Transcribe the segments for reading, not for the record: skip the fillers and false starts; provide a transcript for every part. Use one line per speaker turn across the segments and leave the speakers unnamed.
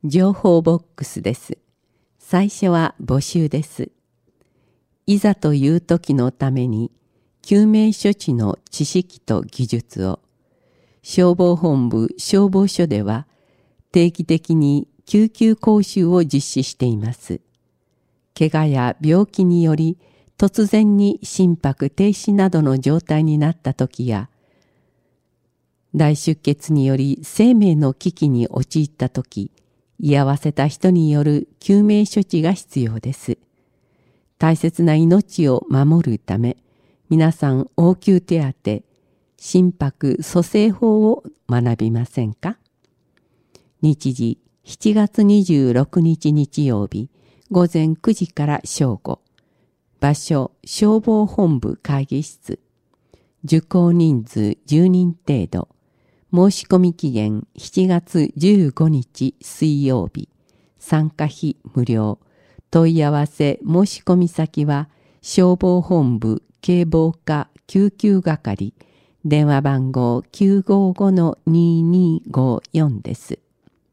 情報ボックスです。最初は募集です。いざという時のために救命処置の知識と技術を消防本部消防署では定期的に救急講習を実施しています。怪我や病気により突然に心拍停止などの状態になった時や大出血により生命の危機に陥った時、居合わせた人による救命処置が必要です。大切な命を守るため、皆さん応急手当、心拍蘇生法を学びませんか？日時7月26日日曜日午前9時から正午。場所消防本部会議室。受講人数10人程度。申し込み期限7月15日水曜日。参加費無料。問い合わせ申し込み先は消防本部警防課救急係。電話番号 955-2254 です。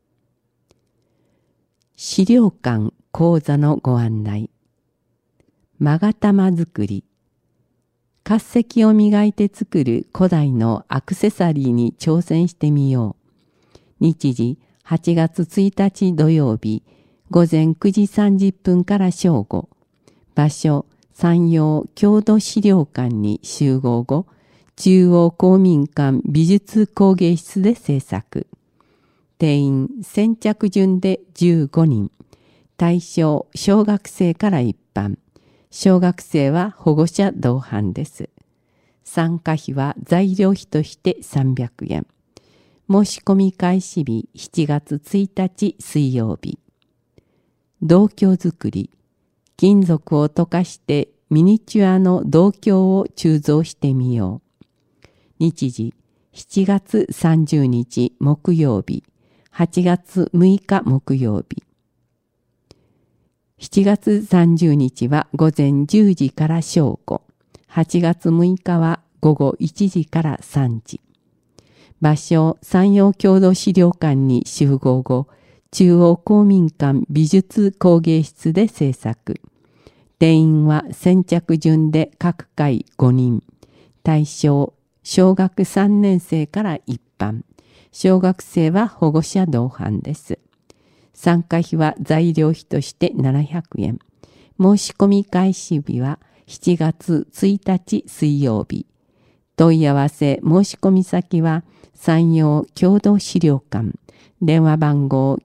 資料館講座のご案内。勾玉作り。滑石を磨いて作る古代のアクセサリーに挑戦してみよう。日時8月1日土曜日午前9時30分から正午。場所山陽郷土資料館に集合後、中央公民館美術工芸室で制作。定員先着順で15人。対象小学生から一般。小学生は保護者同伴です。参加費は材料費として300円。申し込み開始日7月1日水曜日。銅鏡作り。金属を溶かしてミニチュアの銅鏡を鋳造してみよう。日時7月30日木曜日。8月6日木曜日。7月30日は午前10時から正午。8月6日は午後1時から3時。場所山陽郷土資料館に集合後、中央公民館美術工芸室で制作。定員は先着順で各回5人。対象小学3年生から一般。小学生は保護者同伴です。参加費は材料費として700円。申し込み開始日は7月1日水曜日。問い合わせ申し込み先は山陽郷土資料館。電話番号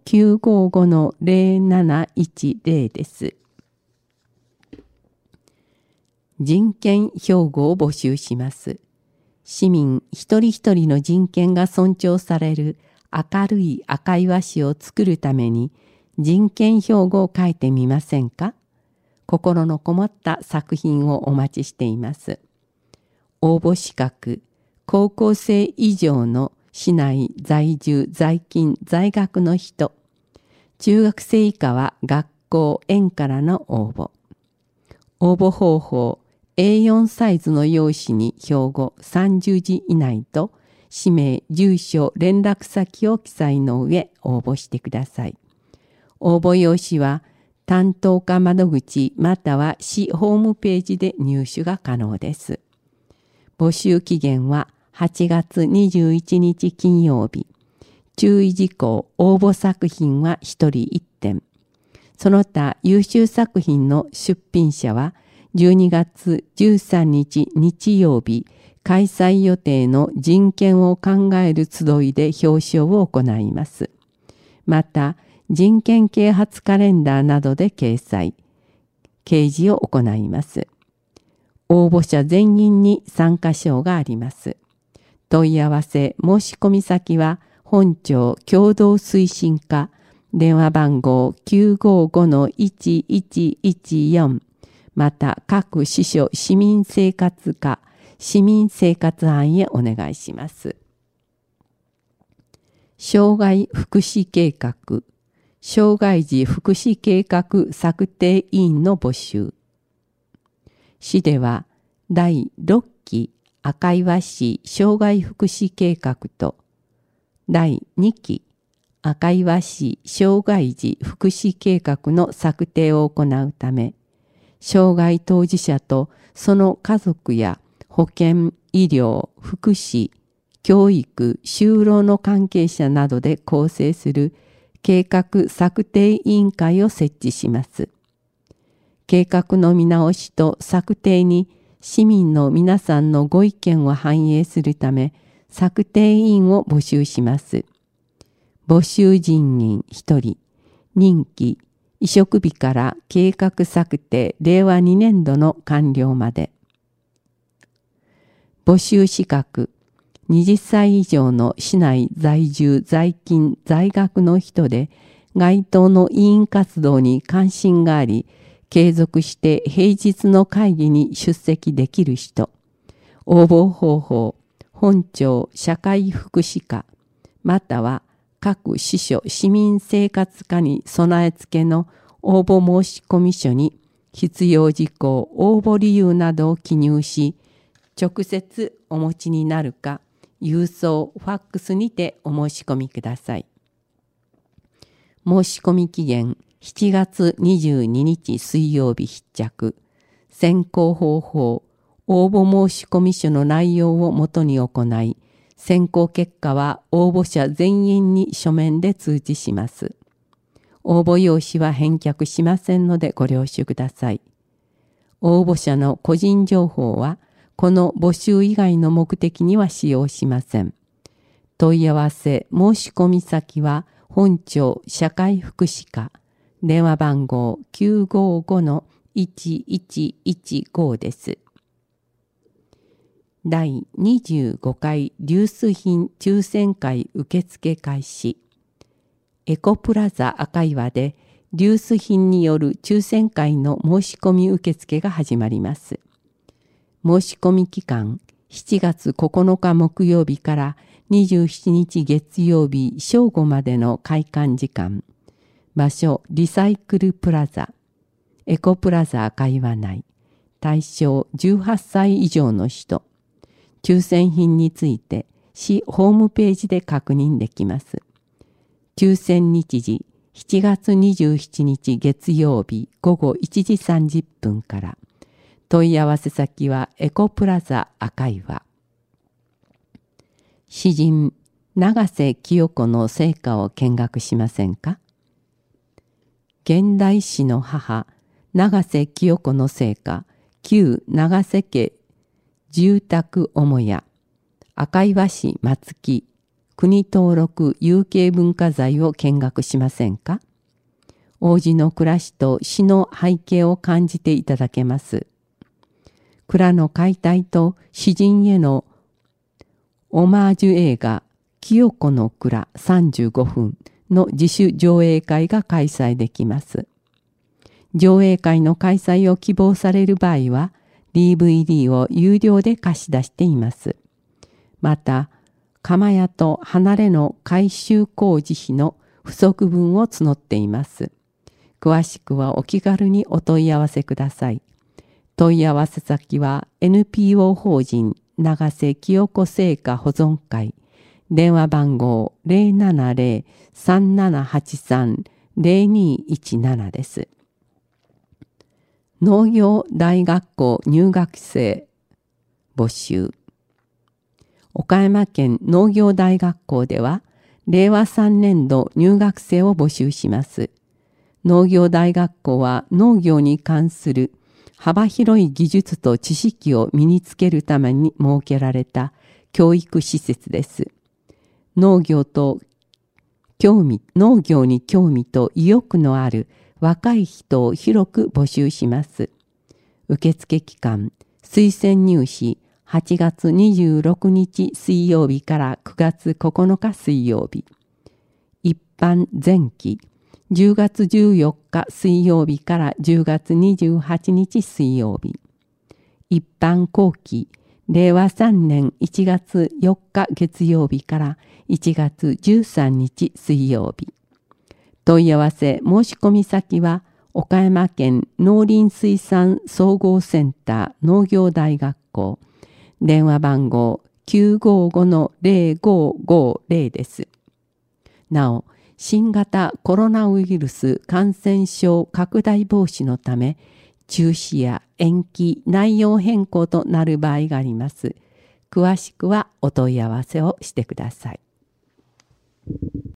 955-0710 です。人権標語を募集します。市民一人一人の人権が尊重される明るい赤い和紙を作るために人権標語を書いてみませんか？心のこもった作品をお待ちしています。応募資格、高校生以上の市内在住在勤在学の人。中学生以下は学校園からの応募。応募方法、A4 サイズの用紙に標語30字以内と氏名、住所、連絡先を記載の上応募してください。応募用紙は担当課窓口または市ホームページで入手が可能です。募集期限は8月21日金曜日。注意事項、応募作品は1人1点。その他優秀作品の出品者は12月13日日曜日、開催予定の人権を考える集いで表彰を行います。また、人権啓発カレンダーなどで掲示を行います。応募者全員に参加賞があります。問い合わせ申し込み先は本庁共同推進課、電話番号 955-1114 また各支所市民生活課市民生活班へお願いします。障害福祉計画、障害児福祉計画策定委員の募集。市では第6期赤岩市障害福祉計画と第2期赤岩市障害児福祉計画の策定を行うため、障害当事者とその家族や保健、医療、福祉、教育、就労の関係者などで構成する計画策定委員会を設置します。計画の見直しと策定に市民の皆さんのご意見を反映するため、策定委員を募集します。募集人員1人、任期、移植日から計画策定令和2年度の完了まで。募集資格、20歳以上の市内在住在勤在学の人で、該当の委員活動に関心があり、継続して平日の会議に出席できる人、応募方法、本庁社会福祉課、または各支所市民生活課に備え付けの応募申込書に必要事項、応募理由などを記入し、直接お持ちになるか、郵送、ファックスにてお申し込みください。申し込み期限7月22日水曜日必着。選考方法、応募申込書の内容をもとに行い、選考結果は応募者全員に書面で通知します。応募用紙は返却しませんのでご了承ください。応募者の個人情報は、この募集以外の目的には使用しません。問い合わせ申し込み先は本庁社会福祉課、電話番号 955-1115 です。第25回リュース品抽選会受付開始。エコプラザ赤岩でリュース品による抽選会の申し込み受付が始まります。申し込み期間、7月9日木曜日から27日月曜日正午までの開館時間。場所、リサイクルプラザ。エコプラザ赤岩内。対象、18歳以上の人。抽選品について、市ホームページで確認できます。抽選日時、7月27日月曜日午後1時30分から。問い合わせ先はエコプラザ赤岩。詩人永瀬清子の生家を見学しませんか？現代詩の母永瀬清子の生家、旧永瀬家住宅母屋、赤岩市松木、国登録有形文化財を見学しませんか？王子の暮らしと詩の背景を感じていただけます。蔵の解体と詩人へのオマージュ映画清子の蔵35分の自主上映会が開催できます。上映会の開催を希望される場合は DVD を有料で貸し出しています。また、窯屋と離れの改修工事費の不足分を募っています。詳しくはお気軽にお問い合わせください。問い合わせ先は NPO 法人永瀬清子生家保存会、電話番号 070-3783-0217 です。農業大学校入学生募集。岡山県農業大学校では令和3年度入学生を募集します。農業大学校は農業に関する幅広い技術と知識を身につけるために設けられた教育施設です。農業に興味と意欲のある若い人を広く募集します。受付期間、推薦入試8月26日水曜日から9月9日水曜日。一般前期、10月14日水曜日から10月28日水曜日。一般後期、令和3年1月4日月曜日から1月13日水曜日。問い合わせ申し込み先は岡山県農林水産総合センター農業大学校、電話番号 955-0550 です。なお、 新型コロナウイルス感染症拡大防止のため、中止や延期、内容変更となる場合があります。詳しくはお問い合わせをしてください。